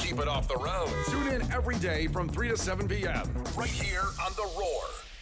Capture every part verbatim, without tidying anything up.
keep it off the road. Tune in every day from three to seven p.m. right here on The Roar.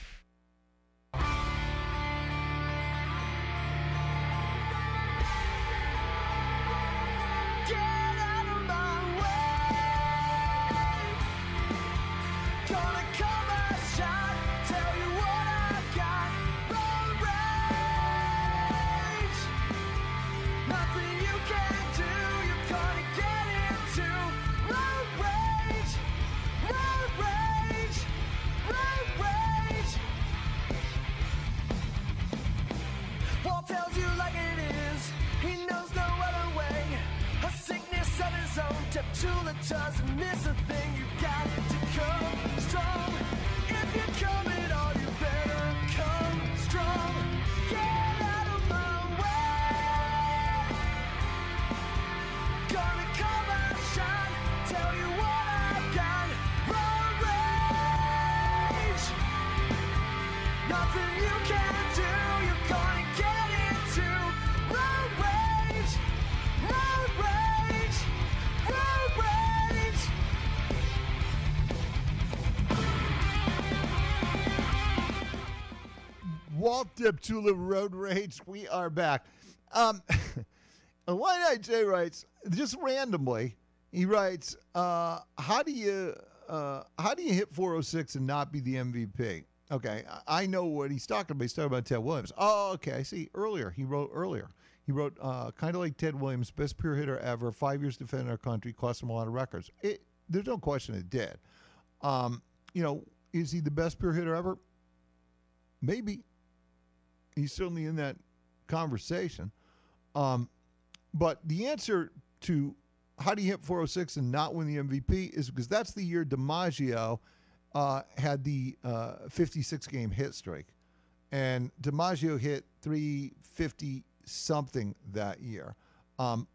Doesn't miss a thing, you got to come strong. If you're coming on, you better come strong. Get out of my way. Gonna come out shine, tell you what I've got. Road rage, nothing you can do, you're gonna get into. Road rage, road rage, road rage. Walt Deptula, Road Rage. We are back. Um, One Night Jay writes, just randomly, he writes, uh, how do you uh, how do you hit four oh six and not be the M V P? Okay, I I know what he's talking about. He's talking about Ted Williams. Oh, okay, I see. Earlier, he wrote earlier. He wrote, uh, kind of like Ted Williams, best pure hitter ever, five years defending our country, cost him a lot of records. It, there's no question it did. Um, you know, is he the best pure hitter ever? Maybe. He's certainly in that conversation. Um, but the answer to how do you hit four oh six and not win the M V P is because that's the year DiMaggio uh, had the uh, fifty-six game hit streak. And DiMaggio hit three fifty something that year. Um,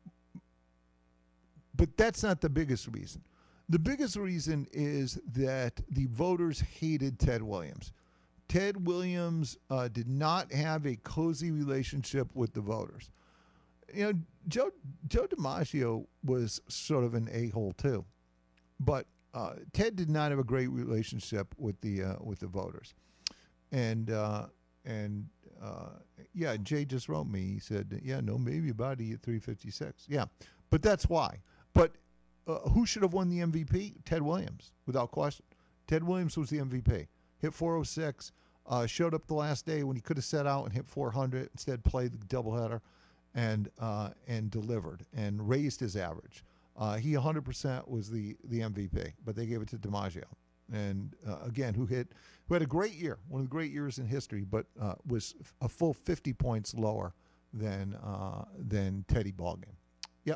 but that's not the biggest reason. The biggest reason is that the voters hated Ted Williams. Ted Williams uh, did not have a cozy relationship with the voters. You know, Joe Joe DiMaggio was sort of an a-hole too, but uh, Ted did not have a great relationship with the uh, with the voters, and uh, and uh, yeah, Jay just wrote me. He said, yeah, no, maybe about he at three fifty-six. Yeah, but that's why. But uh, who should have won the M V P? Ted Williams, without question. Ted Williams was the M V P. Hit four oh six. Uh, showed up the last day when he could have set out and hit four hundred. Instead, played the doubleheader and uh, and delivered and raised his average. Uh, he one hundred percent was the the M V P, but they gave it to DiMaggio. And uh, again, who hit who had a great year, one of the great years in history, but uh, was a full fifty points lower than uh, than Teddy Ballgame. Yep.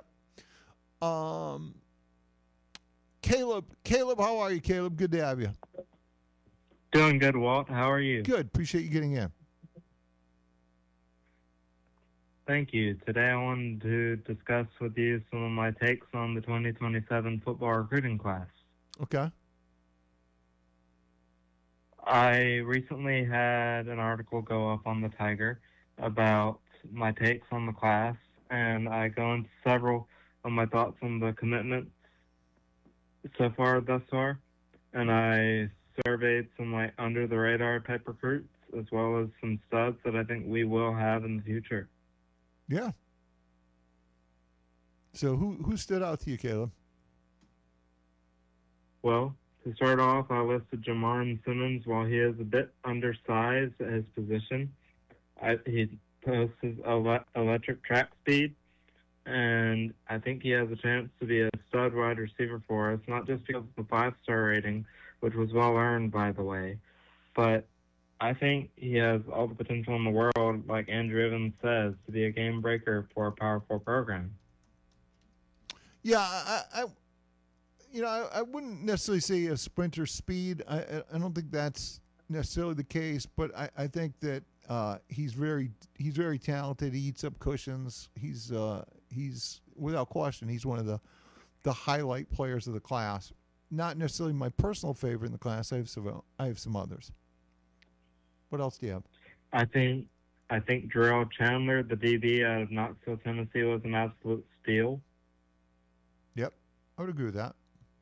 Um, Caleb, Caleb, how are you, Caleb? Good to have you. Doing good, Walt. How are you? Good. Appreciate you getting in. Thank you. Today I wanted to discuss with you some of my takes on the twenty twenty-seven football recruiting class. Okay. I recently had an article go up on the Tiger about my takes on the class, and I go into several of my thoughts on the commitments so far, thus far, and I surveyed some like under the radar type recruits as well as some studs that I think we will have in the future. Yeah. So who who stood out to you, Caleb? Well, to start off, I listed Jamarn Simmons. While he is a bit undersized at his position, I, he possesses ele- electric track speed, and I think he has a chance to be a stud wide receiver for us, not just because of the five-star rating, which was well-earned, by the way. But I think he has all the potential in the world, like Andrew Evans says, to be a game breaker for a Power Four program. Yeah, I, I you know, I, I wouldn't necessarily say a sprinter speed. I, I don't think that's necessarily the case, but I, I think that uh, he's very he's very talented. He eats up cushions. He's uh, he's without question he's one of the the highlight players of the class. Not necessarily my personal favorite in the class. I have some I have some others. What else do you have? I think I think Jarrell Chandler, the D B out of Knoxville, Tennessee, was an absolute steal. Yep, I would agree with that.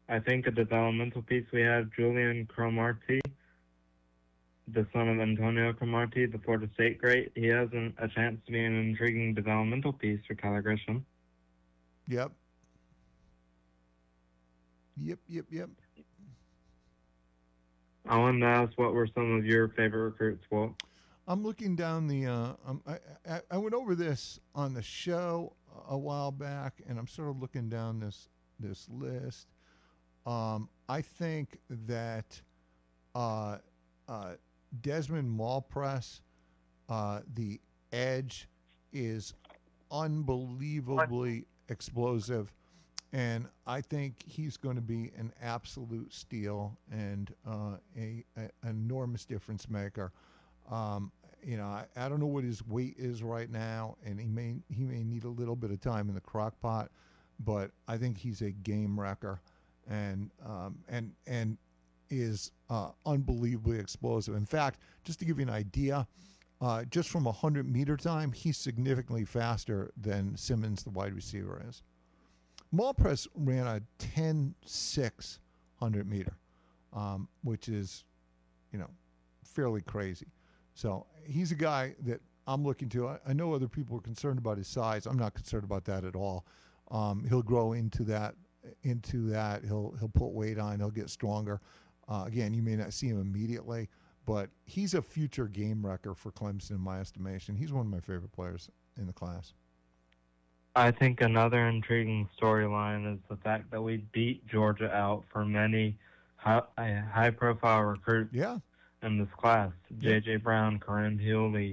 I think a developmental piece we have Julian Cromartie, the son of Antonio Cromartie, the Florida State great. He has an, a chance to be an intriguing developmental piece for Kyler Grisham. Yep. Yep, yep, yep. I wanted to ask, what were some of your favorite recruits, Walt? I'm looking down the. Uh, um, I, I I went over this on the show a while back, and I'm sort of looking down this this list. Um, I think that uh, uh, Desmond Malpress, uh, the edge, is unbelievably explosive, and I think he's going to be an absolute steal and uh, a, a an enormous difference maker. Um, you know, I, I don't know what his weight is right now, and he may he may need a little bit of time in the crock pot, but I think he's a game wrecker, and um, and and is uh, unbelievably explosive. In fact, just to give you an idea, uh, just from a hundred meter time, he's significantly faster than Simmons, the wide receiver, is. Malpress ran a ten six hundred meter, um, which is, you know, fairly crazy. So he's a guy that I'm looking to. I, I know other people are concerned about his size. I'm not concerned about that at all. Um, he'll grow into that. Into that, he'll he'll put weight on. He'll get stronger. Uh, again, you may not see him immediately, but he's a future game wrecker for Clemson in my estimation. He's one of my favorite players in the class. I think another intriguing storyline is the fact that we beat Georgia out for many high, high-profile recruits Yeah, in this class. Yeah. J J. Brown, Corinne Hewley,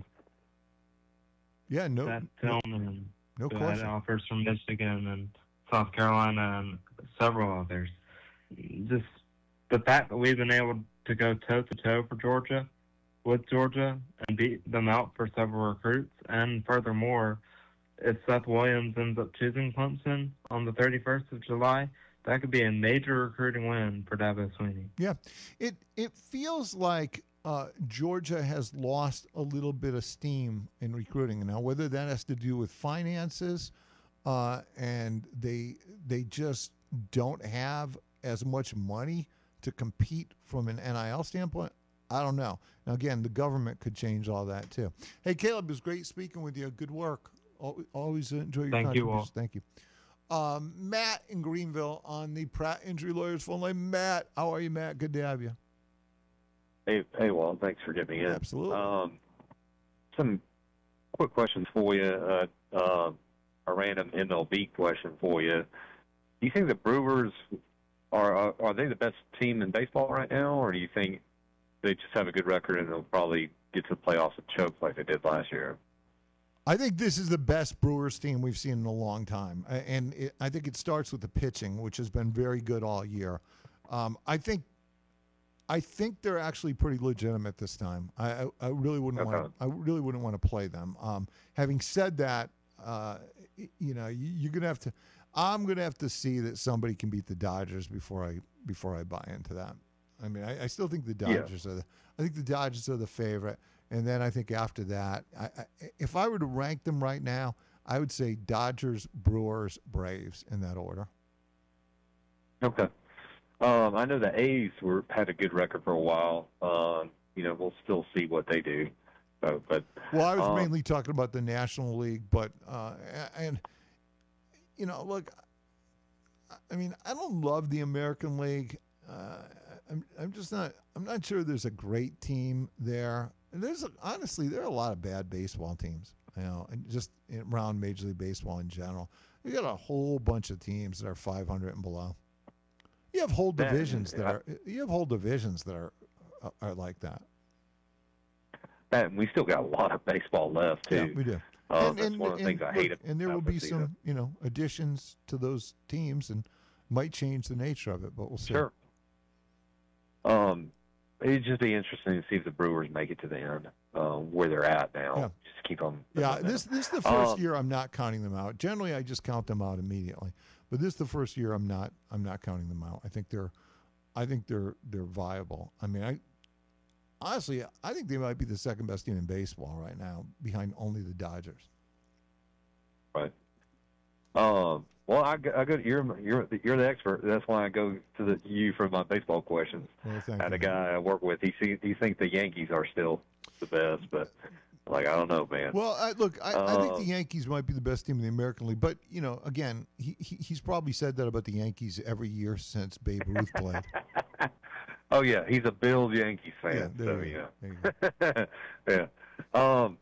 yeah, no, Seth no, Tillman, no who had question. offers from Michigan and South Carolina and several others. Just the fact that we've been able to go toe-to-toe for Georgia, with Georgia, and beat them out for several recruits, and furthermore, if Seth Williams ends up choosing Clemson on the thirty-first of July, that could be a major recruiting win for Dabo Swinney. Yeah, it it feels like uh, Georgia has lost a little bit of steam in recruiting now. Whether that has to do with finances, uh, and they they just don't have as much money to compete from an N I L standpoint, I don't know. Now again, the government could change all that too. Hey, Caleb, it was great speaking with you. Good work. Al- Always enjoy your Thank you, contributions. Walt. Thank you. Um, Matt in Greenville on the Pratt Injury Lawyers phone line. Matt, how are you, Matt? Good to have you. Hey, hey, Walt. Thanks for getting me in. Absolutely. Um, some quick questions for you. Uh, uh, a random M L B question for you. Do you think the Brewers are, are are they the best team in baseball right now, or do you think they just have a good record and they'll probably get to the playoffs and choke like they did last year? I think this is the best Brewers team we've seen in a long time, A- and it, I think it starts with the pitching, which has been very good all year. Um, I think, I think they're actually pretty legitimate this time. I, I, I really wouldn't want, Okay. I really wouldn't want to play them. Um, having said that, uh, y- you know, you, you're gonna have to. I'm gonna have to see that somebody can beat the Dodgers before I before I buy into that. I mean, I, I still think the Yeah. Dodgers are the. I think the Dodgers are the favorite. And then I think after that, I, I, if I were to rank them right now, I would say Dodgers, Brewers, Braves in that order. Okay. Um, I know the A's were had a good record for a while. Um, you know, we'll still see what they do. So, but Well, I was um, mainly talking about the National League, but uh, and you know, look, I mean, I don't love the American League. Uh, I'm I'm just not I'm not sure there's a great team there. And there's a, honestly there are a lot of bad baseball teams, you know, and just around Major League Baseball in general. You got a whole bunch of teams that are five hundred and below. You have whole Yeah, divisions that I- are you have whole divisions that are are like that. and we still got a lot of baseball left too. Yeah, we do. Uh, that's one of the things I look, hate And there about will the be season. some, you know, additions to those teams, and might change the nature of it, but we'll see. Sure. Um, it'd just be interesting to see if the Brewers make it to the end, uh, where they're at now. Yeah. Just keep them. Yeah, this this is the first Um, year I'm not counting them out. Generally, I just count them out immediately, but this is the first year I'm not I'm not counting them out. I think they're, I think they're they're viable. I mean, I honestly I think they might be the second best team in baseball right now, behind only the Dodgers. Right. Um, well, I, go- I go. You're you're you're the expert. That's why I go to the, you for my baseball questions. Well, thank I had you, a guy I work with. He see, he thinks the Yankees are still the best, but like I don't know, man. Well, I, look, I, I think the Um, Yankees might be the best team in the American League, but you know, again, he, he he's probably said that about the Yankees every year since Babe Ruth played. Oh yeah, he's a Bills Yankees Yeah, fan. there so you yeah. go. There you go. yeah. Um,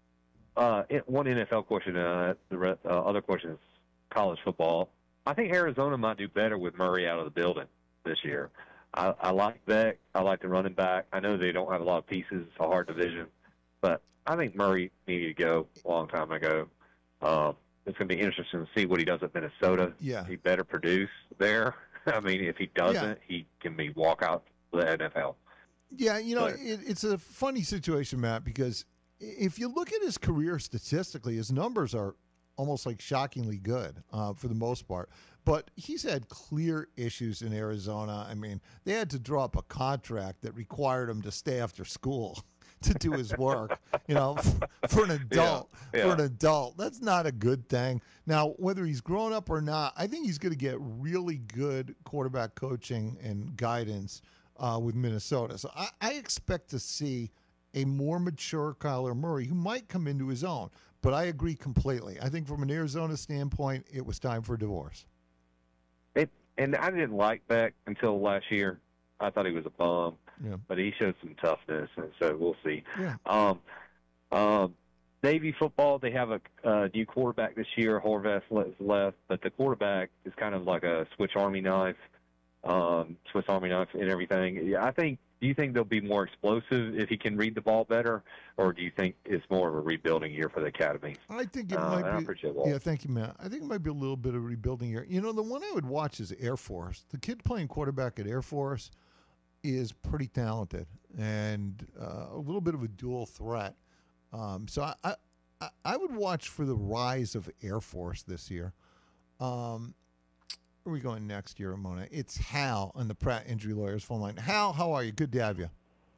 uh, it- one N F L question. Uh, the re- uh, other question is college football. I think Arizona might do better with Murray out of the building this year. I, I like Beck. I like the running back. I know they don't have a lot of pieces. It's a hard division, but I think Murray needed to go a long time ago. Um, it's going to be interesting to see what he does at Minnesota. Yeah. He better produce there. I mean, if he doesn't, he can be walk out to the N F L. Yeah, you know, But- it, it's a funny situation, Matt, because if you look at his career statistically, his numbers are almost like shockingly good uh, for the most part. But he's had clear issues in Arizona. I mean, they had to draw up a contract that required him to stay after school to do his work. You know, for, for an adult, Yeah, for yeah. an adult, that's not a good thing. Now, whether he's grown up or not, I think he's going to get really good quarterback coaching and guidance uh, with Minnesota. So I, I expect to see a more mature Kyler Murray who might come into his own. But I agree completely. I think from an Arizona standpoint, it was time for divorce. It, and I didn't like Beck until last year. I thought he was a bum, Yeah. but he showed some toughness, and so we'll see. Yeah. Um, um, Navy football, they have a uh, new quarterback this year. Horvath is left, but the quarterback is kind of like a Swiss Army knife, um, Swiss Army knife and everything. Yeah, I think. Do you think they'll be more explosive if he can read the ball better, or do you think it's more of a rebuilding year for the academy? I think it Uh, might I be. appreciate Walt. Yeah, thank you, Matt. I think it might be a little bit of rebuilding here. You know, the one I would watch is Air Force. The kid playing quarterback at Air Force is pretty talented and uh, a little bit of a dual threat. Um, so I, I, I- I would watch for the rise of Air Force this year. Um, where are we going next year, Ramona? It's Hal on the Pratt Injury Lawyers phone line. Hal, how are you? Good to have you.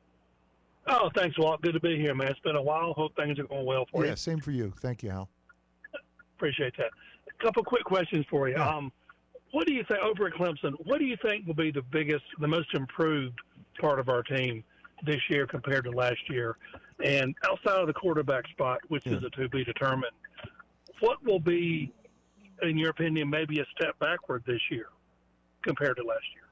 Oh, thanks, Walt. Good to be here, man. It's been a while. Hope things are going well for Yeah, you. same for you. Thank you, Hal. Appreciate that. A couple quick questions for you. Yeah. Um, what do you think over at Clemson? What do you think will be the biggest, the most improved part of our team this year compared to last year? And outside of the quarterback spot, which is Yeah. a to be determined, what will be, in your opinion, maybe a step backward this year compared to last year?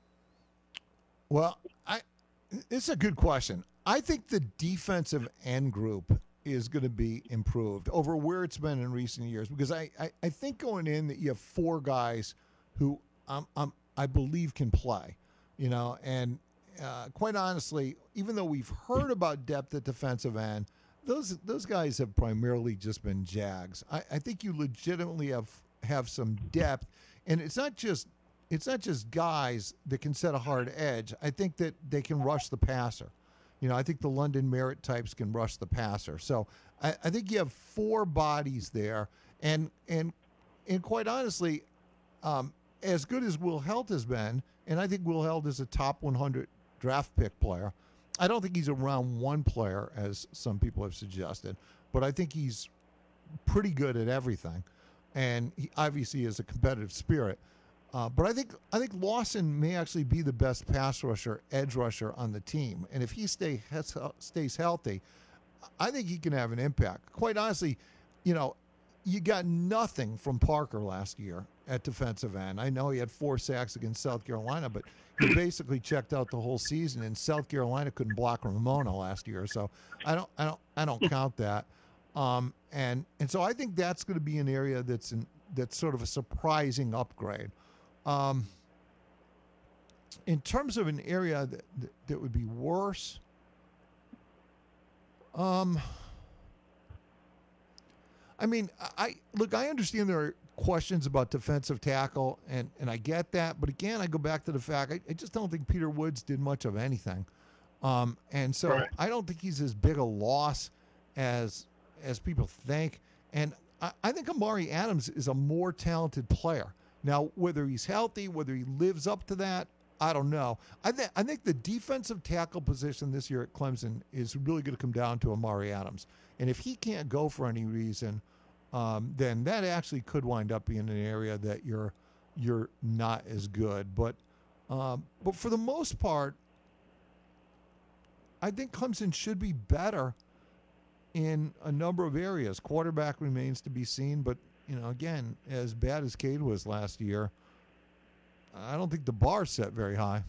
Well, I it's a good question. I think the defensive end group is going to be improved over where it's been in recent years because I, I, I think going in that you have four guys who um, um, I believe can play, you know, and uh, quite honestly, even though we've heard about depth at defensive end, those those guys have primarily just been Jags. I, I think you legitimately have have some depth, and it's not just it's not just guys that can set a hard edge. I think that they can rush the passer. You know, I think the London Merritt types can rush the passer. So I, I think you have four bodies there, and and and quite honestly, um, as good as Will Helt has been, and I think Will Helt is a top one hundred draft pick player. I don't think he's a round one player, as some people have suggested, but I think he's pretty good at everything, and he obviously has a competitive spirit. Uh, but I think I think Lawson may actually be the best pass rusher, edge rusher on the team, and if he stay stays healthy, I think he can have an impact. Quite honestly, you know, you got nothing from Parker last year at defensive end. I know he had four sacks against South Carolina, but he basically checked out the whole season, and South Carolina couldn't block Ramona last year. So I don't, I don't, I don't count that. Um, and and so I think that's going to be an area that's in, that's sort of a surprising upgrade. Um, in terms of an area that, that, that would be worse, um, I mean, I look, I understand there are questions about defensive tackle, and, and I get that. But again, I go back to the fact I, I just don't think Peter Woods did much of anything. Um, and so Right. I don't think he's as big a loss as as people think. And I, I think Amari Adams is a more talented player. Now, whether he's healthy, whether he lives up to that, I don't know. I think I think the defensive tackle position this year at Clemson is really going to come down to Amari Adams. And if he can't go for any reason, um, then that actually could wind up being an area that you're you're not as good. But um, but for the most part, I think Clemson should be better in a number of areas. Quarterback remains to be seen, but you know, again, as bad as Cade was last year, I don't think the bar's set very high.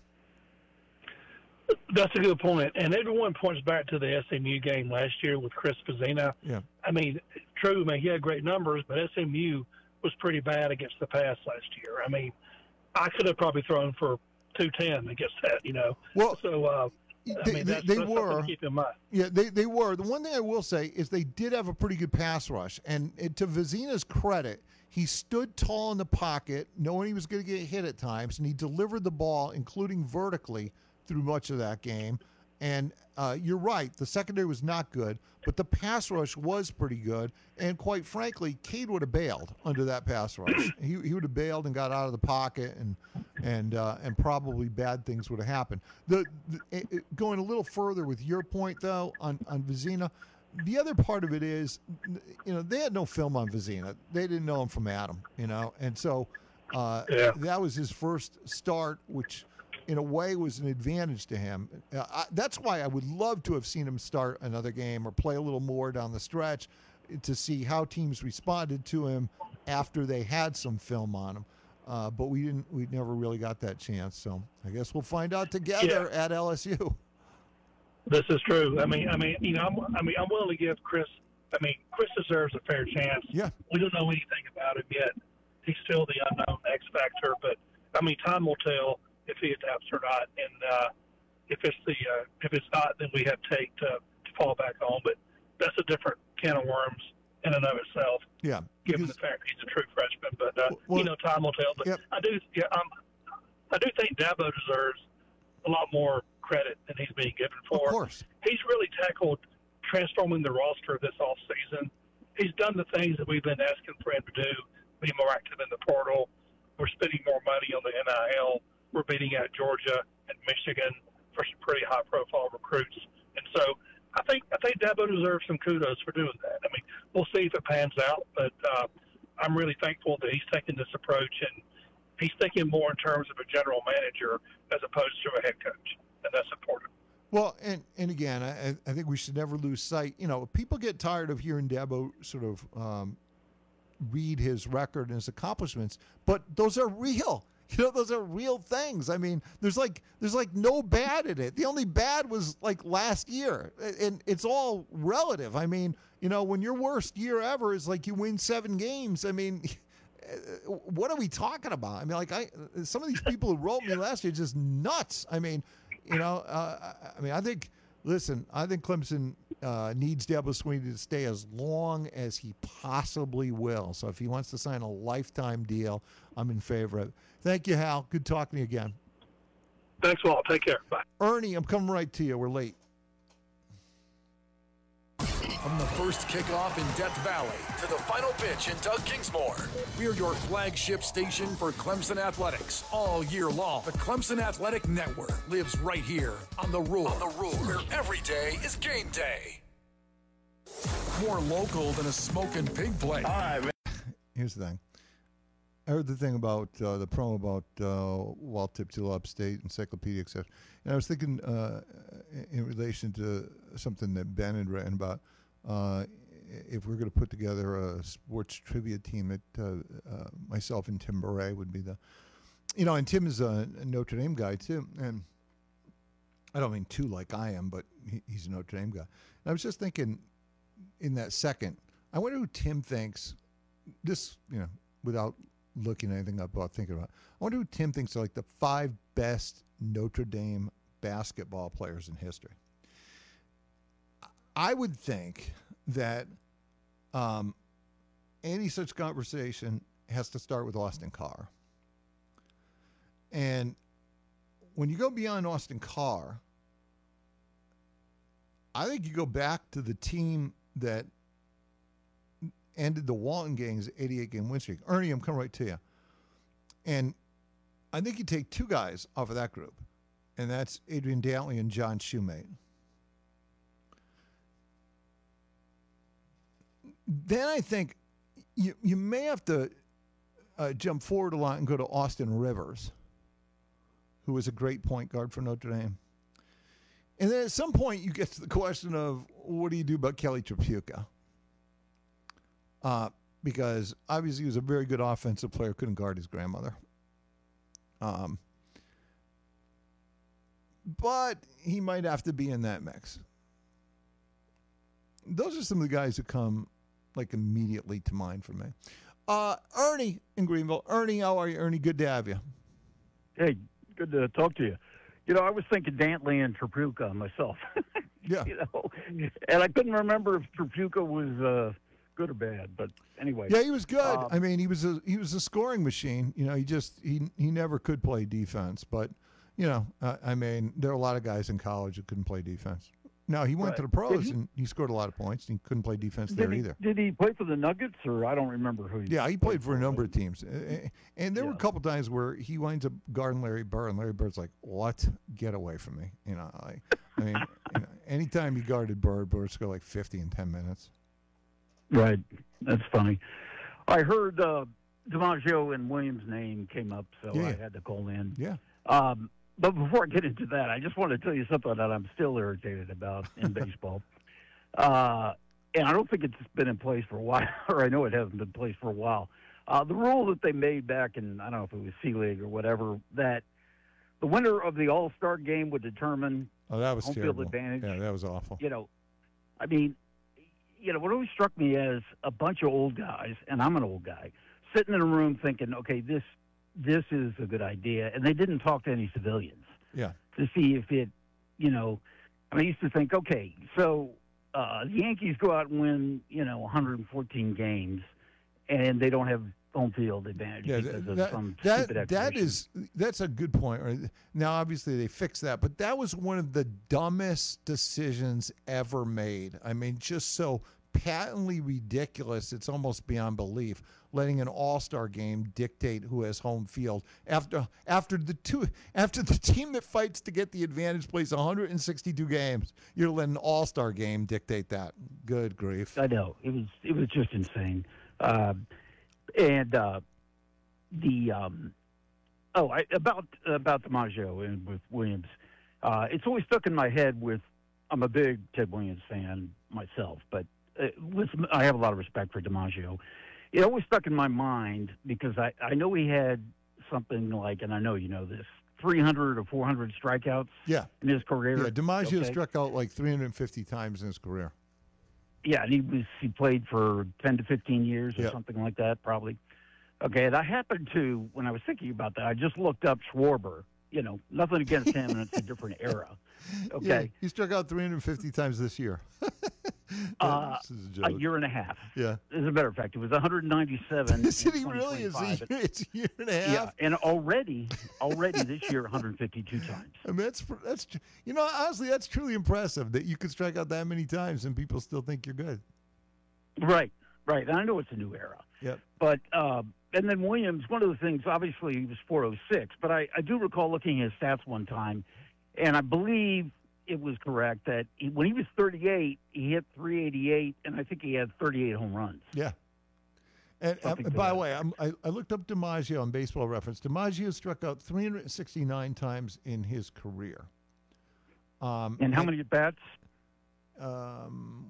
That's a good point. And everyone points back to the S M U game last year with Chris Pizzina. Yeah. I mean, true, man, he had great numbers, but S M U was pretty bad against the pass last year. I mean, I could have probably thrown for two ten against that, you know. Well, so, uh, they, I mean, that's, they, they that's were. something to keep in mind. Yeah, they, they were. The one thing I will say is they did have a pretty good pass rush. And it, to Vizina's credit, he stood tall in the pocket, knowing he was going to get hit at times, and he delivered the ball, including vertically, through much of that game. And uh, you're right, the secondary was not good, but the pass rush was pretty good. And quite frankly, Cade would have bailed under that pass rush. he he would have bailed and got out of the pocket, and and uh, and probably bad things would have happened. The, the it, it- going a little further with your point though on on Vizina, the other part of it is, you know, they had no film on Vizina. They didn't know him from Adam, you know, and so uh, Yeah. that was his first start, which in a way was an advantage to him. Uh, I, that's why I would love to have seen him start another game or play a little more down the stretch to see how teams responded to him after they had some film on him. Uh, but we didn't. We never really got that chance. So I guess we'll find out together at L S U. This is true. I mean, I mean, you know, I'm, I mean, I'm willing to give Chris. I mean, Chris deserves a fair chance. Yeah. We don't know anything about him yet. He's still the unknown X factor, but I mean, time will tell if he adapts or not. And uh, if it's the uh, if it's not, then we have Tate to, to fall back on. But that's a different can of worms in and of itself. Yeah. Given because- the fact he's a true freshman, but uh, Well- you know, time will tell. But Yep. I do, yeah, um, I do think Dabo deserves a lot more credit than he's being given of for. course. He's really tackled transforming the roster this off season. He's done the things that we've been asking for him to do: be more active in the portal. We're spending more money on the N I L. We're beating out Georgia and Michigan for some pretty high-profile recruits, and so I think I think Dabo deserves some kudos for doing that. I mean, we'll see if it pans out, but uh, I'm really thankful that he's taking this approach, and he's thinking more in terms of a general manager as opposed to a head coach, and that's important. Well, and, and again, I, I think we should never lose sight. You know, people get tired of hearing Dabo sort of um, read his record and his accomplishments, but those are real. You know, those are real things. I mean, there's like there's like no bad in it. The only bad was like last year, and it's all relative. I mean, you know, when your worst year ever is like you win seven games. I mean, what are we talking about? I mean, like I some of these people who wrote me last year are just nuts. I mean, you know, uh, I mean, I think. Listen, I think Clemson uh, needs Dabo Swinney to stay as long as he possibly will. So if he wants to sign a lifetime deal, I'm in favor of it. Thank you, Hal. Good talking to you again. Thanks a lot. Take care. Bye. Ernie, I'm coming right to you. We're late. From the first kickoff in Death Valley to the final pitch in Doug Kingsmore, we're your flagship station for Clemson Athletics all year long. The Clemson Athletic Network lives right here on the Rule, on the Rule, where every day is game day. More local than a smoking pig play. Here's the thing. I heard the thing about uh, the promo about uh, Walt Tipsy Upstate, Encyclopedia, et cetera. And I was thinking uh, in relation to something that Ben had written about uh, if we're going to put together a sports trivia team, that uh, uh, myself and Tim Beret would be the, you know, and Tim is a, a Notre Dame guy too. And I don't mean too like I am, but he, he's a Notre Dame guy. And I was just thinking in that second, I wonder who Tim thinks, this, you know, without looking anything up about thinking about it, I wonder who Tim thinks are like the five best Notre Dame basketball players in history. I would think that um, any such conversation has to start with Austin Carr. And when you go beyond Austin Carr, I think you go back to the team that ended the Walton Gang's eighty-eight game win streak. Ernie, I'm coming right to you. And I think you take two guys off of that group, and that's Adrian Dantley and John Shoemate. Then I think you you may have to uh, jump forward a lot and go to Austin Rivers, who was a great point guard for Notre Dame. And then at some point you get to the question of what do you do about Kelly Tripucka? Uh, because obviously he was a very good offensive player, couldn't guard his grandmother. Um, but he might have to be in that mix. Those are some of the guys that come like immediately to mind for me. Uh, Ernie in Greenville. Ernie, how are you? Ernie, good to have you. Hey, good to talk to you. You know, I was thinking Dantley and Tripucka myself. Yeah. You know, and I couldn't remember if Tripucka was uh, good or bad. But anyway. Yeah, he was good. Um, I mean, he was a he was a scoring machine. You know, he just he he never could play defense. But you know, uh, I mean, there are a lot of guys in college that couldn't play defense. No, he went Right. to the pros Did he- and he scored a lot of points. And he couldn't play defense Did there he, either. did he play for the Nuggets, or I don't remember who he Yeah, he played for a number of teams. Uh, uh, And there were a Yeah. couple times where he winds up guarding Larry Bird, and Larry Bird's like, "What? Get away from me!" You know, I, I mean, you know, anytime he guarded Bird, Bird scored like fifty in ten minutes. Right. That's funny. I heard uh, DiMaggio and Williams' name came up, so Yeah. I had to call in. Yeah. Um, but before I get into that, I just want to tell you something that I'm still irritated about in baseball. Uh, and I don't think it's been in place for a while, or I know it hasn't been in place for a while. Uh, the rule that they made back in, I don't know if it was C-League or whatever, that the winner of the All-Star game would determine Oh, that was home terrible. field advantage. Yeah, that was awful. You know, I mean, you know, what always struck me as a bunch of old guys, and I'm an old guy, sitting in a room thinking, okay, this this is a good idea, and they didn't talk to any civilians Yeah. to see if it, you know, I mean, I used to think, okay, so uh, the Yankees go out and win, you know, one hundred fourteen games, and they don't have home field advantage Yeah, because that, of that, some that, stupid that exhibition. is that's a good point. Right? Now, obviously, they fixed that, but that was one of the dumbest decisions ever made. I mean, just so patently ridiculous, it's almost beyond belief. Letting an all-star game dictate who has home field after after the two after the team that fights to get the advantage plays one hundred sixty-two games. You're letting an all-star game dictate that. Good grief! I know it was it was just insane, uh, and uh, the um, oh I, about about DiMaggio and with Williams, uh, it's always stuck in my head. With I'm a big Ted Williams fan myself, but uh, with, I have a lot of respect for DiMaggio. It always stuck in my mind because I, I know he had something like, and I know you know this, three hundred or four hundred strikeouts Yeah, in his career. yeah. DiMaggio Okay. struck out like three hundred fifty times in his career. Yeah, and he was he played for ten to fifteen years or Yep. something like that, probably. Okay, and I happened to, when I was thinking about that, I just looked up Schwarber. You know, nothing against him, and it's a different era. Okay, Yeah, he struck out three hundred fifty times this year. Uh, this is a a joke. year and a half. Yeah. As a matter of fact, it was one hundred ninety-seven. Is it in really? Is twenty it, twenty-five. it's a year and a half? Yeah, and already, already this year, one hundred fifty-two times. I mean, that's that's tr- you know, honestly, that's truly impressive that you could strike out that many times and people still think you're good. Right, right. And I know it's a new era. Yep. But, uh, and then Williams, one of the things, obviously, he was four oh six, but I, I do recall looking at his stats one time, and I believe it was correct that he, when he was thirty-eight, he hit three eighty-eight, and I think he had thirty-eight home runs. Yeah. And, uh, Something and to by that the way, I'm, I, I looked up DiMaggio on Baseball Reference. DiMaggio struck out three hundred sixty-nine times in his career. Um, And how many at bats? Um,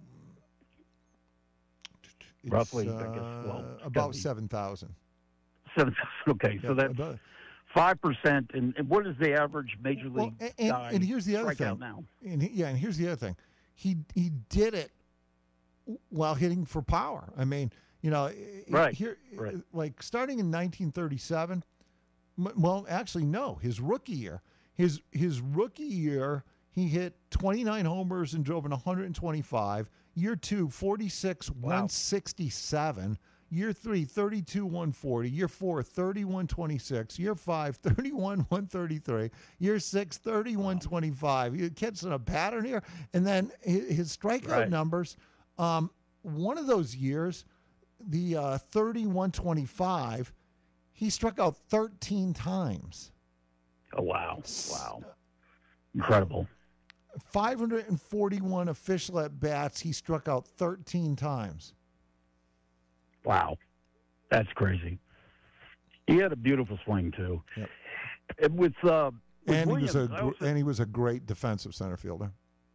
it's, Roughly, I guess, uh, well, it's gotta about be- seven thousand. Seven. Okay, so that's about, five percent. And, and what is the average major league well, and, and, guy and here's the other strikeout thing. now? And he, yeah, and here's the other thing. He he did it while hitting for power. I mean, you know, Right, here, right. like starting in nineteen thirty-seven. m- Well, actually, no. His rookie year, his his rookie year, he hit twenty-nine homers and drove in one hundred twenty-five. Year two, forty-six, Wow. one sixty-seven. Year three, thirty-two, one forty. Year four, thirty-one, twenty-six. Year five, thirty-one, one thirty-three. Year six, thirty-one, twenty-five. You're catching a pattern here. And then hi- his strikeout Right. numbers, um, one of those years, the uh, thirty-one, twenty-five, he struck out thirteen times. Oh, wow. Wow. Incredible. five hundred forty-one official at bats, he struck out thirteen times. Wow. That's crazy. He had a beautiful swing too. Yep. And With, uh, with And Williams, he was a I gr- also- and he was a great defensive center fielder.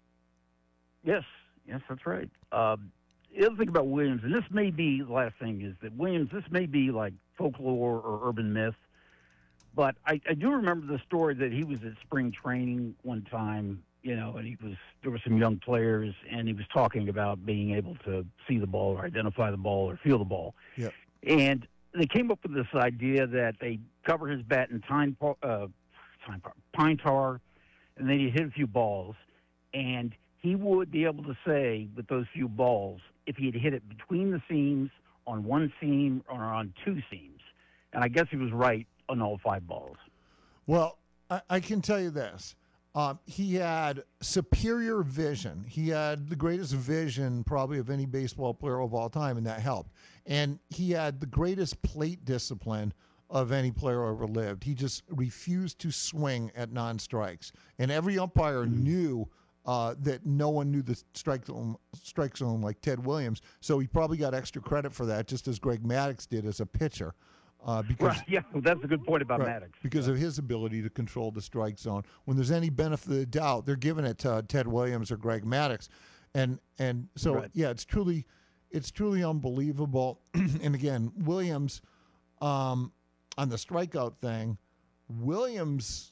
Yes, yes, that's right. Um, the other thing about Williams, and this may be the last thing, is that Williams, this may be like folklore or urban myth, but I, I do remember the story that he was at spring training one time, you know, and he was there were some young players, and he was talking about being able to see the ball or identify the ball or feel the ball. Yep. And they came up with this idea that they cover his bat in time, uh, time pine tar, and then he'd hit a few balls, and he would be able to say with those few balls if he had hit it between the seams, on one seam, or on two seams. And I guess he was right on all five balls. Well, I, I can tell you this. Um, he had superior vision. He had the greatest vision probably of any baseball player of all time, and that helped. And he had the greatest plate discipline of any player ever lived. He just refused to swing at non-strikes. And every umpire Mm-hmm. knew uh, that no one knew the strike zone, strike zone like Ted Williams. So he probably got extra credit for that, just as Greg Maddux did as a pitcher. Uh, because Right, yeah, that's a good point about Right, Maddux. because of his ability to control the strike zone. When there's any benefit of the doubt, they're giving it to uh, Ted Williams or Greg Maddux, and and so Right. yeah, it's truly it's truly unbelievable. And again, Williams um, on the strikeout thing, Williams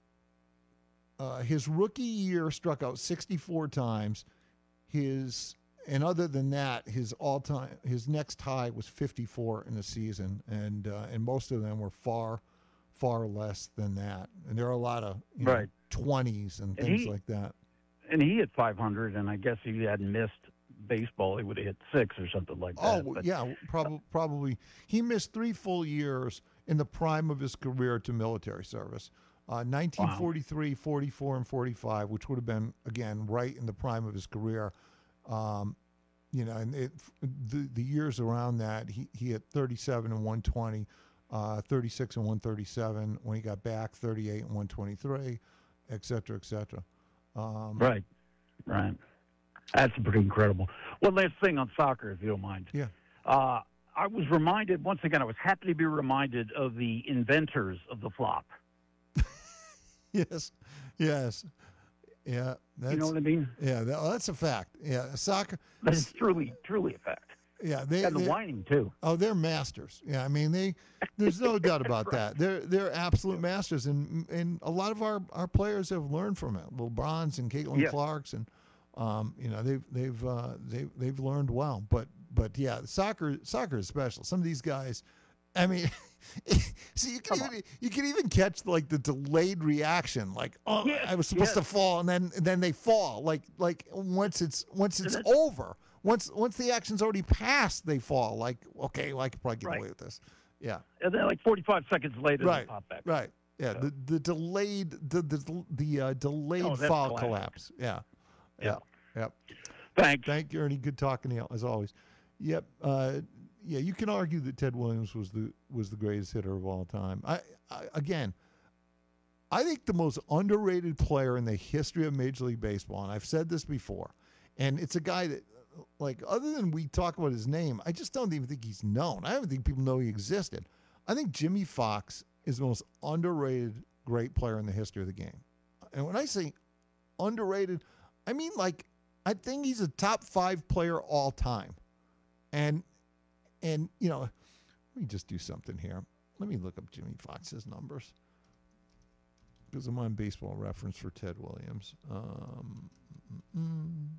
uh, his rookie year struck out sixty-four times. His And other than that, his all-time, his next high was fifty-four in the season, and uh, and most of them were far, far less than that. And there are a lot of you know, Right. twenties and And things he- like that. And he hit five hundred, and I guess if he hadn't missed baseball, he would have hit six or something like that. Oh But- yeah, probably probably he missed three full years in the prime of his career to military service. Uh, nineteen forty-three, forty-four, and forty-five, which would have been again right in the prime of his career. Um, you know, and it, the the years around that, he, he hit thirty-seven and one twenty, uh, thirty-six and one thirty-seven. When he got back, thirty-eight and one twenty-three, et cetera, et cetera. Um, Right, right. That's pretty incredible. One last thing on soccer, if you don't mind. Yeah. Uh, I was reminded, once again, I was happy to be reminded of the inventors of the flop. Yes. Yes. Yeah. That's, You know what I mean? Yeah. That, well, that's a fact. Yeah. Soccer. That's truly, truly a fact. Yeah. They. And the they- whining, too. Oh, they're masters. Yeah, I mean they. There's no doubt about Right. that. They're they're absolute masters, and and a lot of our, our players have learned from it. LeBron's and Caitlin Yeah. Clark's, and um, you know they've they've uh, they they've learned well. But but yeah, soccer soccer is special. Some of these guys, I mean, see you can Come even you can even catch like the delayed reaction, like oh Yes, I was supposed to yes. fall, and then and then they fall. Like like once it's once it's that's- over. Once once the action's already passed, they fall. Like, okay, well, I could probably get Right. away with this. Yeah, And then, like forty-five seconds later, right, they pop back. right. Yeah, the the delayed the the the uh, delayed Oh, that's fall classic. collapse. Yeah, Yeah. yeah, yep. Thanks. Thank you, Ernie. Good talking to you as always. Yep. Uh, yeah, you can argue that Ted Williams was the was the greatest hitter of all time. I, I again, I think the most underrated player in the history of Major League Baseball, and I've said this before, and it's a guy that, like, other than we talk about his name, I just don't even think he's known. I don't think people know he existed. I think Jimmy Fox is the most underrated great player in the history of the game. And when I say underrated, I mean, like, I think he's a top five player all time. And, and you know, let me just do something here. Let me look up Jimmy Fox's numbers, because I'm on Baseball Reference for Ted Williams. Um, mm,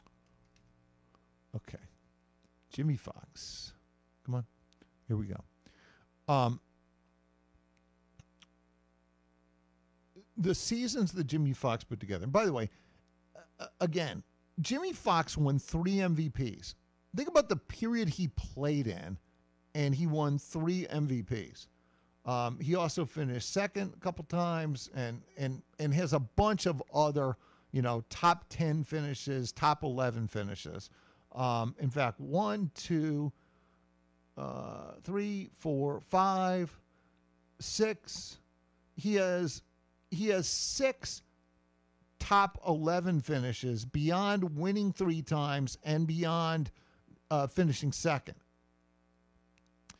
okay. Jimmy Fox. Come on. Here we go. Um, the seasons that Jimmy Fox put together. And by the way, uh, again, Jimmy Fox won three M V Ps. Think about the period he played in, and he won three M V Ps. Um, he also finished second a couple times, and and and has a bunch of other, you know, top ten finishes, top eleven finishes. Um, in fact, one, two, uh, three, four, five, six. He has he has six top eleven finishes beyond winning three times and beyond uh, finishing second.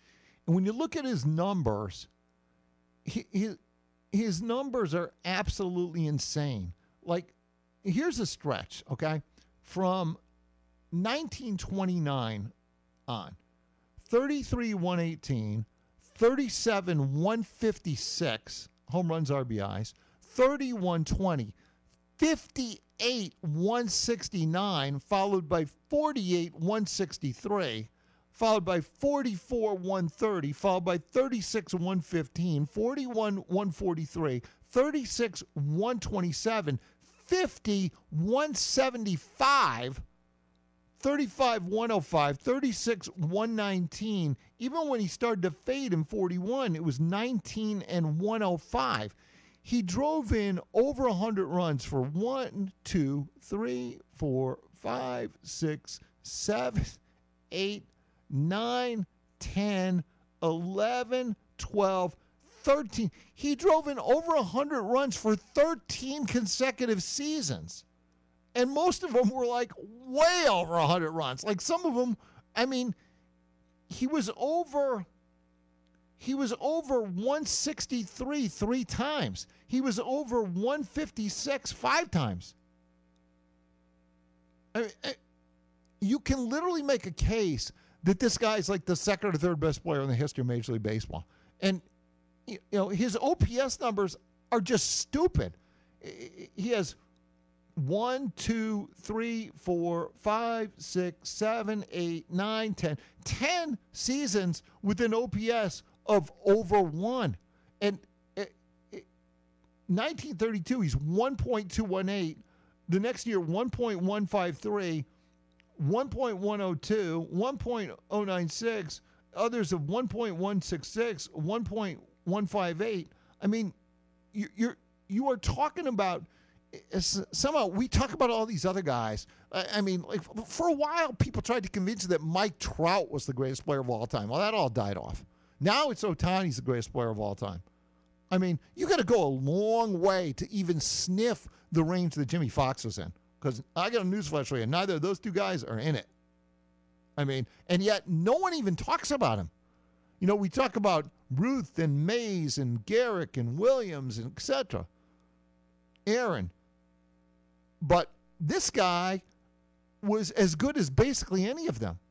And when you look at his numbers, he, his, his numbers are absolutely insane. Like, here's a stretch, okay? From nineteen twenty-nine on, thirty-three one eighteen, thirty-seven one fifty-six, home runs, R B Is, thirty-one twenty, fifty-eight one sixty-nine, followed by forty-eight one sixty-three, followed by forty-four one thirty, followed by thirty-six one fifteen, forty-one one forty-three, thirty-six one twenty-seven, fifty one seventy-five, thirty-five one oh five, thirty-six one nineteen. Even when he started to fade in forty-one, it was nineteen and one oh five. He drove in over one hundred runs for one, two, three, four, five, six, seven, eight, nine, ten, eleven, twelve, thirteen. He drove in over one hundred runs for thirteen consecutive seasons. And most of them were like way over one hundred runs. Like some of them, I mean, he was over he was over one sixty-three three times. He was over one fifty-six five times. I mean, I- you can literally make a case that this guy is like the second or third best player in the history of Major League Baseball. And you know, his O P S numbers are just stupid. He has one, two, three, four, five, six, seven, eight, nine, ten. Ten seasons with an O P S of over one. And uh, uh, nineteen thirty-two, he's one point two one eight. The next year, one point one five three, one point one oh two, one point oh nine six, others of one point one six six, one point one five eight. I mean, you, you're you are talking about somehow we talk about all these other guys. I, I mean, like for a while, people tried to convince you that Mike Trout was the greatest player of all time. Well, that all died off. Now it's Ohtani's the greatest player of all time. I mean, you got to go a long way to even sniff the range that Jimmy Fox was in. Because I got a newsflash for you. Neither of those two guys are in it. I mean, and yet no one even talks about him. You know, we talk about Ruth and Mays and Garrick and Williams and et cetera. Aaron. But this guy was as good as basically any of them.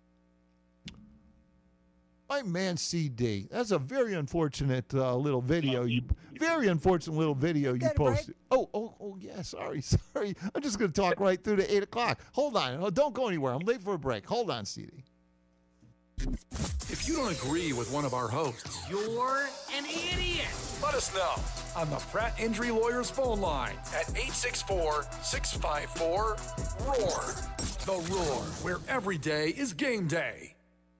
My man C D. That's a very unfortunate uh, little video. You very unfortunate little video you Got a break? posted. Oh, oh, oh, yeah. Sorry, sorry. I'm just going to talk right through to eight o'clock. Hold on. Oh, don't go anywhere. I'm late for a break. Hold on, C D. If you don't agree with one of our hosts, You're an idiot. let us know on the Pratt Injury Lawyers phone line at eight six four, six five four, ROAR. The Roar, where every day is game day.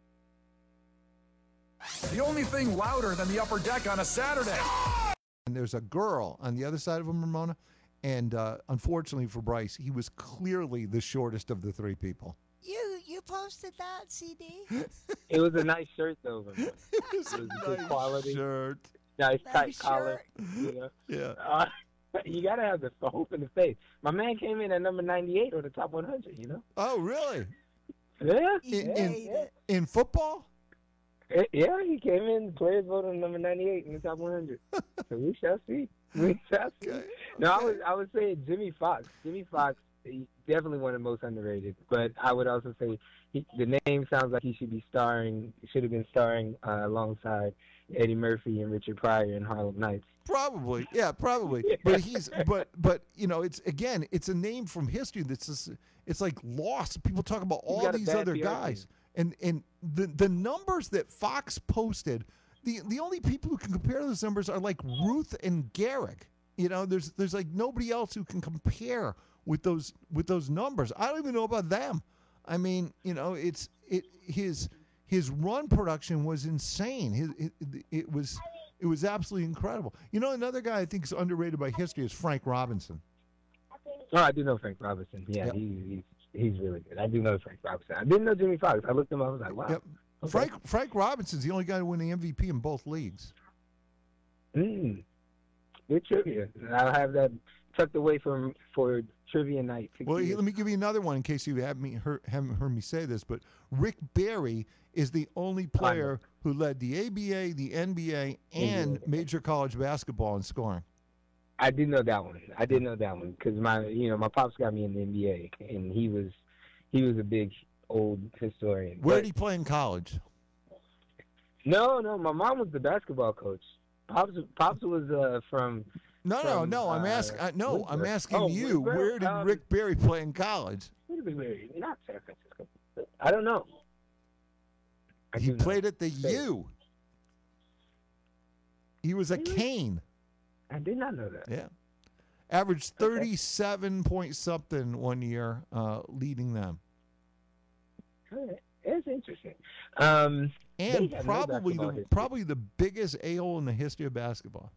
The only thing louder than the upper deck on a Saturday. And there's a girl on the other side of him, Ramona. And uh, unfortunately for Bryce, he was clearly the shortest of the three people. You you posted that, C D? It was a nice shirt, though. Ramon. It was It was a good nice quality. shirt. Nice Nice tight collar. shirt. You know? Yeah. Uh, you gotta have the hope in the face. My man came in at number ninety-eight on the top one hundred. You know? Oh, really? Yeah. He In- yeah, in- made yeah. it. In football? Eh, Yeah, he came in. Players voted on number ninety-eight in the top one hundred. So we shall see. We shall see. Okay. No, I okay. was I would say Jimmy Fox. Jimmy Fox, he's definitely one of the most underrated. But I would also say he, the name sounds like he should be starring. Should have been starring uh, alongside Eddie Murphy and Richard Pryor in Harlem Nights. Probably, yeah, probably. But he's, but, but you know, it's again, it's a name from history that's just, it's like lost. People talk about all got a these bad other P R guys, team. and and the the numbers that Fox posted, the the only people who can compare those numbers are like Ruth and Garrick. You know, there's there's like nobody else who can compare with those with those numbers. I don't even know about them. I mean, you know, it's it his his run production was insane. His, it, it was it was absolutely incredible. You know, another guy I think is underrated by history is Frank Robinson. Oh, I do know Frank Robinson. Yeah, Yep. he, he's he's really good. I do know Frank Robinson. I didn't know Jimmy Fox. I looked him up. I was like, wow. Yep. Okay. Frank Frank Robinson's the only guy to win the M V P in both leagues. Mm. good trivia. I'll have that tucked away for for trivia night. Well, Kids. let me give you another one in case you have me heard, haven't heard me say this. But Rick Barry is the only player who led the A B A, the N B A, and major college basketball in scoring. I did know that one. I did know that one because my, you know, my pops got me in the N B A, and he was, he was a big old historian. Where But- did he play in college? No, no, my mom was the basketball coach. Pops, Pops was uh, from. No, no, from, no. I'm uh, asking. No, I'm Winsburg. asking Oh, you. Winsburg? Where did Um, Rick Barry play in college? Where did Barry? Not San Francisco. I don't know. I He do know. played at the U. He was a Really? Cane. I did not know that. Yeah. Averaged thirty-seven point something one year, uh, leading them. All right. That's interesting. Um, And they have no probably the basketball history. probably the biggest a-hole in the history of basketball.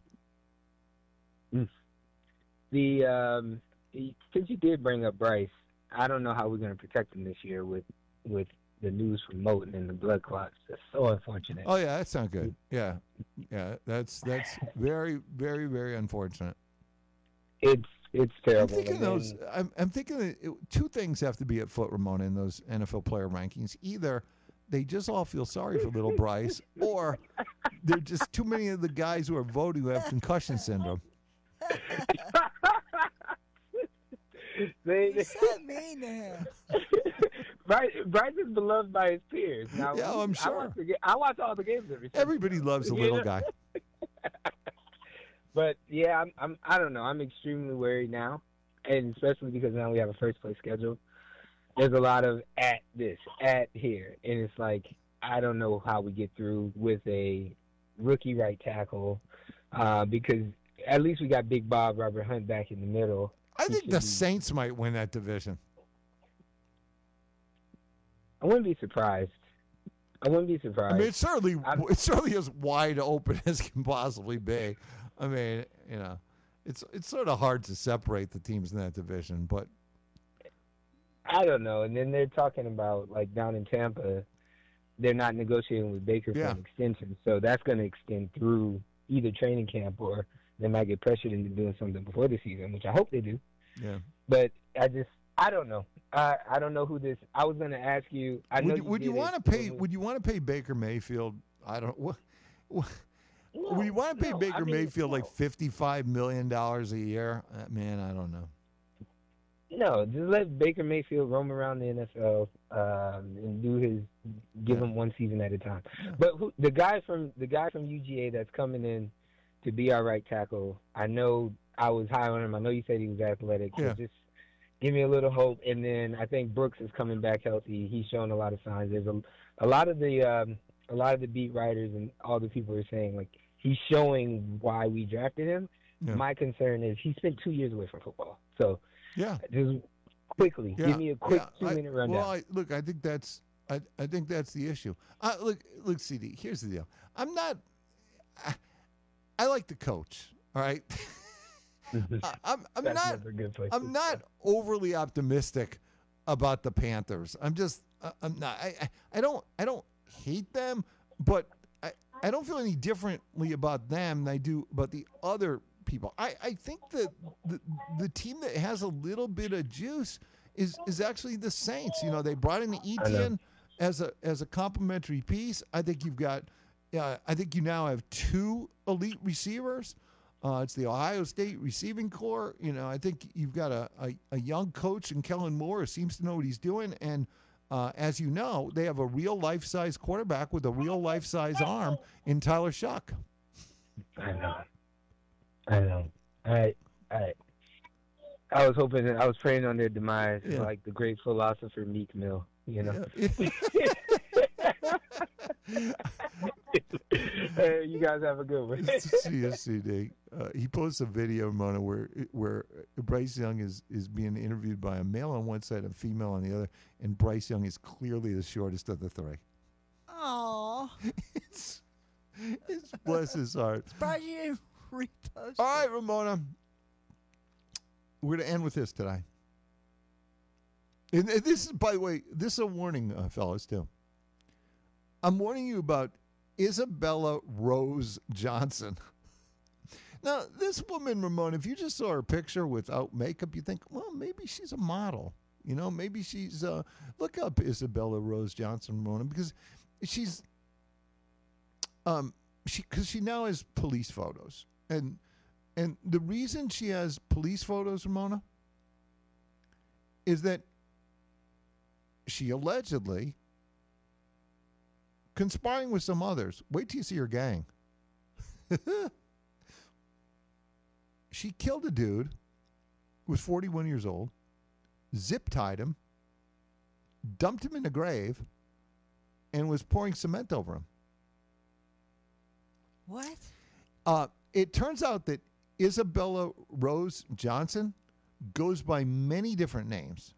The um, since you did bring up Bryce, I don't know how we're going to protect him this year with with the news from Moten and the blood clots. That's so unfortunate. Oh yeah, that's not good. Yeah, yeah, that's that's very very very unfortunate. It's it's I'm terrible. thinking And those. then- I'm, I'm thinking that it, two things have to be at foot, Ramona, in those N F L player rankings. Either they just all feel sorry for little Bryce, or they're just too many of the guys who are voting who have concussion syndrome. they, What's that mean to him? Bryce, Bryce is beloved by his peers. Now, Yeah, I'm I sure. watch, the, ga- I watch all the games every Sunday. Everybody loves a You little know? guy. But yeah, I'm, I'm I don't know. I'm extremely worried now, and especially because now we have a first place schedule. There's a lot of at this, at here, and it's like I don't know how we get through with a rookie right tackle uh, because at least we got Big Bob Robert Hunt back in the middle. I He think should the be- Saints might win that division. I wouldn't be surprised. I wouldn't be I surprised. mean, it's certainly I'm- it's certainly as wide open as can possibly be. I mean, you know, it's it's sort of hard to separate the teams in that division, but I don't know. And then they're talking about like down in Tampa, they're not negotiating with Baker Yeah. for an extension, so that's going to extend through either training camp or they might get pressured into doing something before the season, which I hope they do. yeah. But I just I don't know. I I don't know who this. I was going to ask you. I know Would you, would you did want it to pay? when we- Would you want to pay Baker Mayfield? I don't. What, what, No, would you want to pay no, Baker I mean, Mayfield no. like fifty-five million dollars a year? Uh, man, I don't know. No, just let Baker Mayfield roam around the N F L um, and do his give Yeah. him one season at a time. But who, the guy from the guy from U G A that's coming in to be our right tackle, I know I was high on him. I know you said he was athletic. So Yeah. just give me a little hope. And then I think Brooks is coming back healthy. He's showing a lot of signs. There's a a lot of the um, a lot of the beat writers and all the people are saying like he's showing why we drafted him. Yeah. My concern is he spent two years away from football. So Yeah. just quickly, Yeah, give me a quick yeah, I- two-minute rundown. Well, I, look, I think that's I, I think that's the issue. Uh, look, look, C D. Here's the deal. I'm not. I, I like the coach. All right. I, I'm I'm That's not never a good place to I'm not overly optimistic about the Panthers. I'm just uh, I'm not. I, I I don't I don't hate them, but I I don't feel any differently about them than I do about the other people. I, I think that the the team that has a little bit of juice is is actually the Saints. You know, they brought in Etienne as a as a complimentary piece. I think you've got uh, I think you now have two elite receivers. Uh, it's the Ohio State receiving core. You know, I think you've got a, a, a young coach in Kellen Moore who seems to know what he's doing. And uh, as you know, they have a real life-size quarterback with a real life-size arm in Tyler Shuck. I know. I know. I I I was hoping that I was praying on their demise, Yeah. like the great philosopher Meek Mill. You know. Hey, you guys have a good one. C S C D. Uh, he posts a video, Mona, where where Bryce Young is, is being interviewed by a male on one side and a female on the other, and Bryce Young is clearly the shortest of the three. Aw. It's, it's bless his heart. Surprised you didn't repost All right, Ramona. We're going to end with this today. And and this is, by the way, this is a warning, uh, fellas, too. I'm warning you about Isabella Rose Johnson. Now, this woman, Ramona, if you just saw her picture without makeup, you think, well, maybe she's a model. You know, maybe she's, uh, look up Isabella Rose Johnson, Ramona, because she's, um, she, because she now has police photos. And, and the reason she has police photos, Ramona, is that she allegedly, conspiring with some others, wait till you see her gang. She killed a dude who was forty-one years old, zip tied him, dumped him in a grave, and was pouring cement over him. What? Uh, it turns out that Isabella Rose Johnson goes by many different names.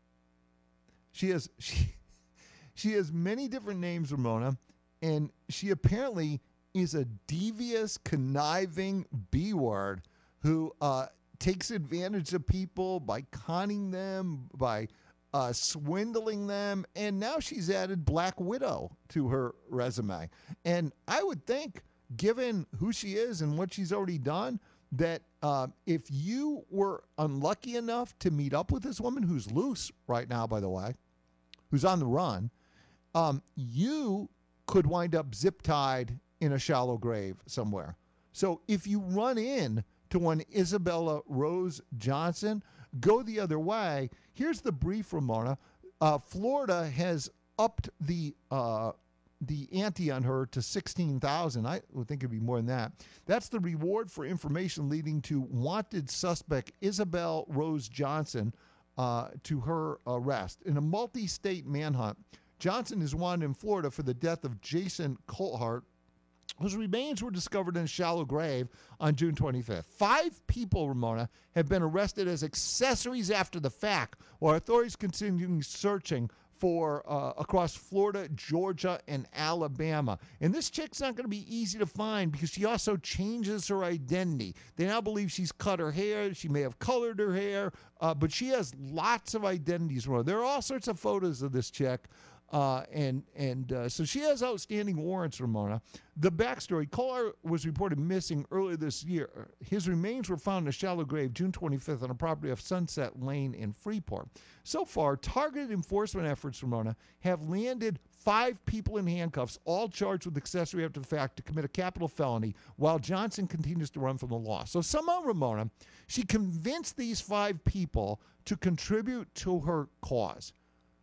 She has she she has many different names, Ramona, and she apparently is a devious, conniving B-word who uh, takes advantage of people by conning them, by uh, swindling them, and now she's added Black Widow to her resume. And I would think, given who she is and what she's already done, that uh, if you were unlucky enough to meet up with this woman, who's loose right now, by the way, who's on the run, um, you could wind up zip-tied in a shallow grave somewhere. So if you run in to one Isabella Rose Johnson, go the other way. Here's the brief, Ramona. Uh, Florida has upped the uh, the ante on her to sixteen thousand dollars. I would think it'd be more than that. That's the reward for information leading to wanted suspect Isabel Rose Johnson uh, to her arrest. In a multi-state manhunt, Johnson is wanted in Florida for the death of Jason Colhart, whose remains were discovered in a shallow grave on June twenty-fifth. Five people, Ramona, have been arrested as accessories after the fact, while authorities continue searching for uh, across Florida, Georgia, and Alabama. And this chick's not going to be easy to find because she also changes her identity. They now believe she's cut her hair. She may have colored her hair, uh, but she has lots of identities. Ramona. There are all sorts of photos of this chick. Uh, and and uh, so she has outstanding warrants, Ramona. The backstory, Colhart was reported missing earlier this year. His remains were found in a shallow grave June twenty-fifth on a property off Sunset Lane in Freeport. So far, targeted enforcement efforts, Ramona, have landed five people in handcuffs, all charged with accessory after the fact to commit a capital felony, while Johnson continues to run from the law. So somehow, Ramona, she convinced these five people to contribute to her cause.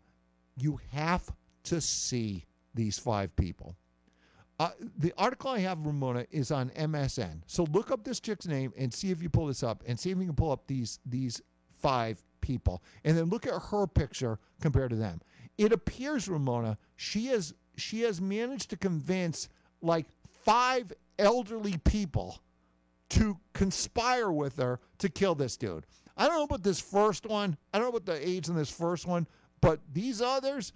You have to see these five people. Uh, the article I have, Ramona, is on M S N. So look up this chick's name and see if you pull this up, and see if you can pull up these these five people, and then look at her picture compared to them. It appears, Ramona, she has she has managed to convince like five elderly people to conspire with her to kill this dude. I don't know about this first one. I don't know about the age in this first one. But these others,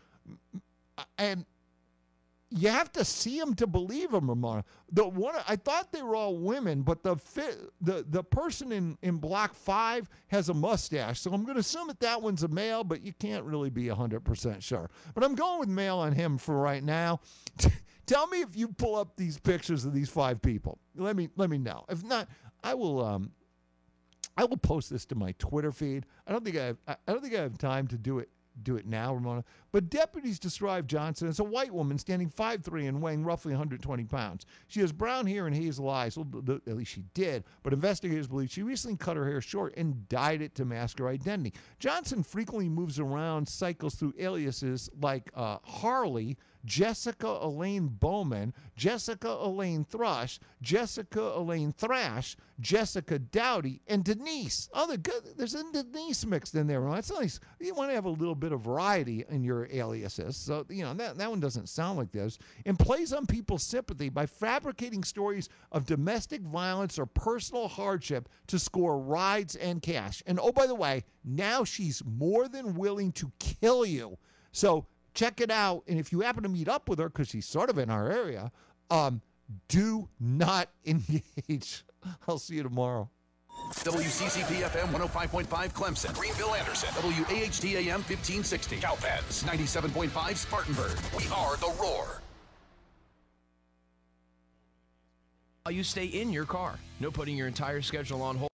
and you have to see them to believe them, Ramona. The one I thought they were all women, but the fit, the the person in, in block five has a mustache, so I'm going to assume that that one's a male, but you can't really be one hundred percent sure. But I'm going with male on him for right now. Tell me if you pull up these pictures of these five people. Let me let me know. If not, I will um I will post this to my Twitter feed. I don't think I have, I don't think I have time to do it. do it now, Ramona. But deputies describe Johnson as a white woman standing five three and weighing roughly one hundred twenty pounds. She has brown hair and hazel eyes. Well, at least she did. But investigators believe she recently cut her hair short and dyed it to mask her identity. Johnson frequently moves around, cycles through aliases like uh, Harley, Jessica Elaine Bowman, Jessica Elaine Thrush, Jessica Elaine Thrash, Jessica Dowdy, and Denise. Oh, the good, there's a Denise mixed in there. Well, that's nice. You want to have a little bit of variety in your aliases. So, you know, that, that one doesn't sound like this. And plays on people's sympathy by fabricating stories of domestic violence or personal hardship to score rides and cash. And, oh, by the way, now she's more than willing to kill you. So, check it out, and if you happen to meet up with her, because she's sort of in our area, um, do not engage. I'll see you tomorrow. W C C P F M one oh five point five Clemson, Greenville, Anderson, W A H T A M fifteen sixty, Cowpens, ninety-seven point five Spartanburg. We are the Roar. You stay in your car. No putting your entire schedule on hold.